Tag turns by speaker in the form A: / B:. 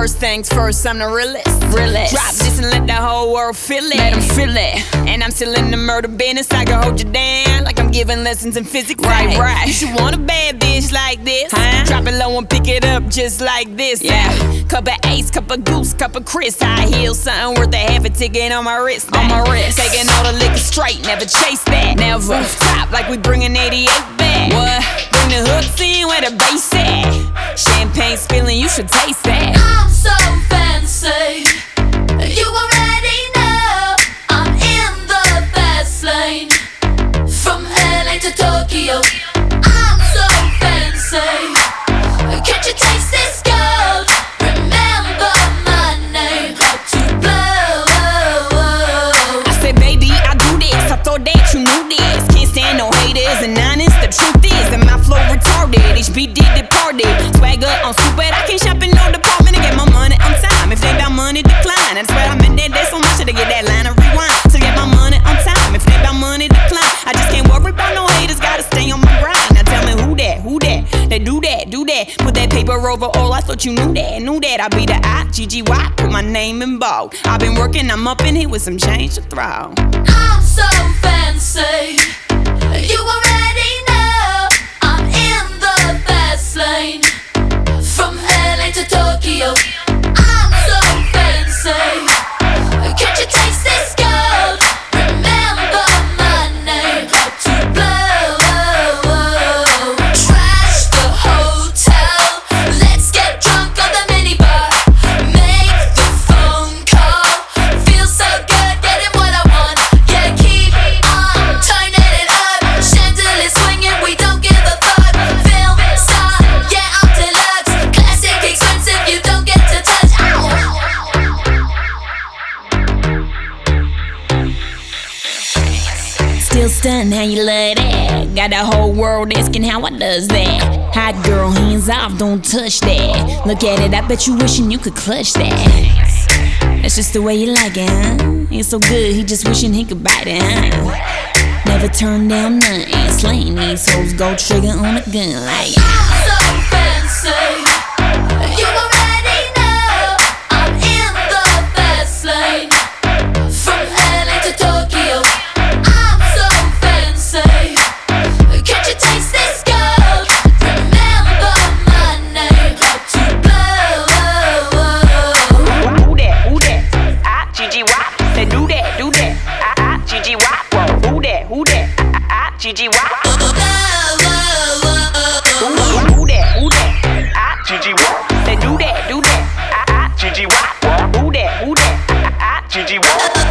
A: First things first, I'm the realest. Drop this and let the whole world feel it. Let them feel it. And I'm still in the murder business. I can hold you down like I'm giving lessons in physics. Right. You should want a bad bitch like this. Drop it low and pick it up just like this. Yeah. Cup of Ace, cup of Goose, cup of Chris. High heels, something worth a half a ticket on my wrist. Taking all the liquor straight, never chase that. Never top like we bringing 88 back. What? Bring the hooks in where the bass at. Champagne spilling, you should taste that.
B: I'm so fancy, you already know. I'm in the fast lane, from LA to Tokyo. I'm so fancy, can't you taste this gold? Remember my name, hard to blow.
A: I said, baby, I do this. I thought that you knew this. Can't stand no haters and honest. The truth is that my flow retarded. HB did departed. Swagger on stupid. I can't shop in no department to get my money on time. If they about money, decline. I swear I'm in that day so much to get that line of rewind. To get my money on time. If they about money, decline. I just can't worry about no haters. Gotta stay on my grind. Now tell me who that? They do that. Put that paper over all. I thought you knew that. I be the I-G-G-Y. Put my name in bold. I've been working. I'm up in here with some change to throw.
B: I'm so fancy, you already know. I'm in the fast lane, from LA to Tokyo. I'm so fancy, can't you taste this gold? Remember my name, hard to blow. Trash the hotel, let's get drunk on the minibar. Make the phone call, feel so good getting what I want. Yeah, keep on turning it up, chandelier swinging, we don't give a fuck. Film star, yeah, I'm deluxe, classic expensive, you don't get to touch.
A: Still stunned how you love that. Got the whole world asking how I does that. Hot girl, hands off, don't touch that. Look at it, I bet you wishing you could clutch that. That's just the way you like it, huh? Ain't so good, he just wishing he could bite it, huh? Never turn down nothing. Slaying these hoes, go trigger on a gun like.
B: I'm so fancy, you already know. I'm in the fast lane, from LA to Tokyo. I'm so fancy, can't you taste this gold? Remember my name, hard to blow.
A: Who that? I-G-G-Y. Say do that. I-G-G-Y. Who that? I-G-G-Y. Who that? I-G-G-Y. Say do that. I-G-G-Y. Who that? I-G-G-Y.